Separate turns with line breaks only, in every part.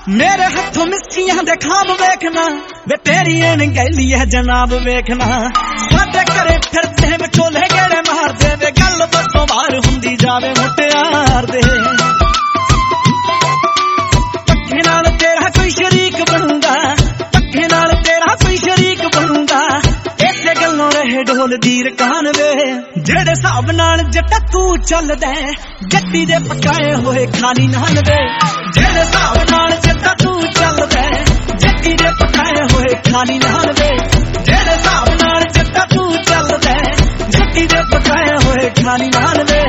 मेरे हथों मिस्सियां दे खाब वेखना वे तेरी अणगहली है जनाब वेखना साडे घरे फिरदे विचोले गेड़े मार दे वे गल बसों बाहर हुंदी जावे मुटियार दे पक्के नाल तेरा कोई शरीक बनूंगा पक्के नाल तेरा कोई शरीक बनूंगा इसे गल्लों रहे ढोल दी रकान वे जेड़े हिसाब नाल जट्टा तू चलदा जट्टी दे पकाए होए खाली नान वे जेड़े हिसाब नाल जट्टा तू चलदा जट्टी दे पकाए होए खाली नान वे जेड़े हिसाब नाल जट्टा तू चलदा जट्टी दे पकाए होए खाली नान वे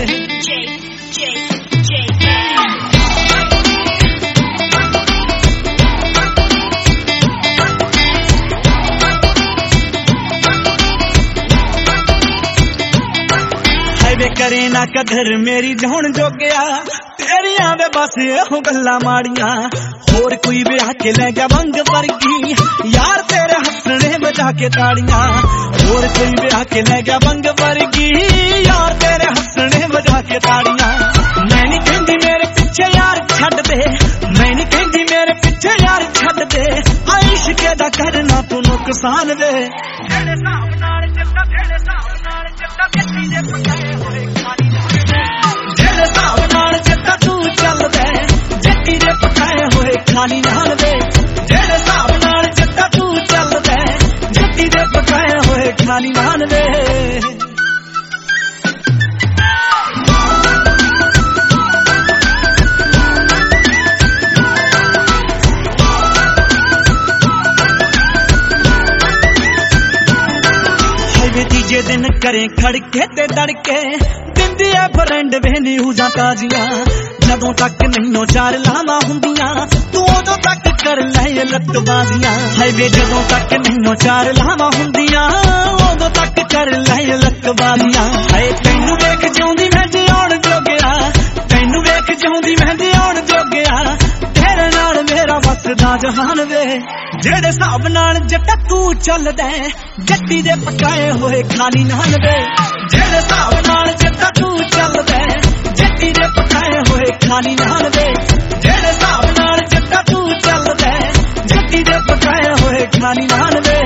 करे ना कदर मेरी जान जो गया तेरिया वे बस एहो गल्ला माड़ियां होर कोई ब्याह के ले गया बंग वर्गी यार तेरे हंसने बजा के ताड़ियां होर कोई ब्याह के ले गया बंग वर्गी यार तेरे हंसने बजा के ताड़ियां मैं नहीं कहंदी मेरे पीछे यार छड़ दे मैं नहीं कहंदी मेरे पीछे यार छड़ दे इश्क दा करना तू नुकसान वे तेरे साहब नाल चलदा तेरे साहब नाल चलदा गड्डी दे पकाए होए जेड़े हिसाब नाल जट्टा तू चलदा जट्टी दे पकाए होए खाली नाल वे जेड़े हिसाब नाल जट्टा तू चलदा जट्टी दे पकाए होए खाली नाल वे तीजे दिन करे खड़के ते दड़के दिंदी है फ्रेंड वे न्यूज़ां ताजियां जदों तक नहीं चार लावां हुंदियां तू उदों तक कर ले लत्तबाजियां हाय वे जदों तक नहीं चार लावां हुंदियां उदों तक कर ले लत्तबाजियां हाय तैनू वेख जिउंदी मैं जिउण जोगिया तैनू वेख जिउंदी मैं जिउण जोगिया तेरे नाल मेरा वसदा जहान वे जेड़े हिसाब नाल जट्टा तू चलदा जट्टी दे पकाए होए खाली नान वे जेड़े हिसाब नाल जट्टा तू चलदा जट्टी दे पकाए होए खाली नान वे जेड़े हिसाब नाल जट्टा तू चलदा जट्टी दे पकाए होए खाली नान वे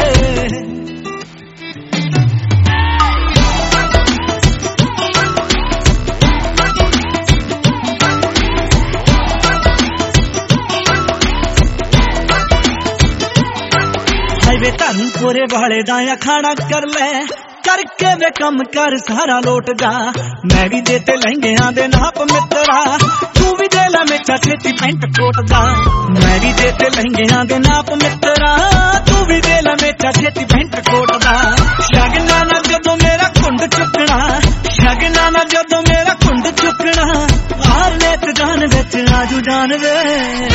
वे धर्मपुरे वाले दा अखाड़ा कर ले करके वे कम कर सारा लोट जा मैं भी देते लहंगियां दे नाप मित्रा तू भी दे ला मेरा छेती पैंट कोट दा मैं भी देते लहंगियां दे नाप मित्रा तू भी दे ला मेरा छेती पैंट कोट दा शगना ना जदों मेरा कुंड चुकना शगना ना जदों मेरा कुंड चुकना हार लेत जान विच आजू जान वे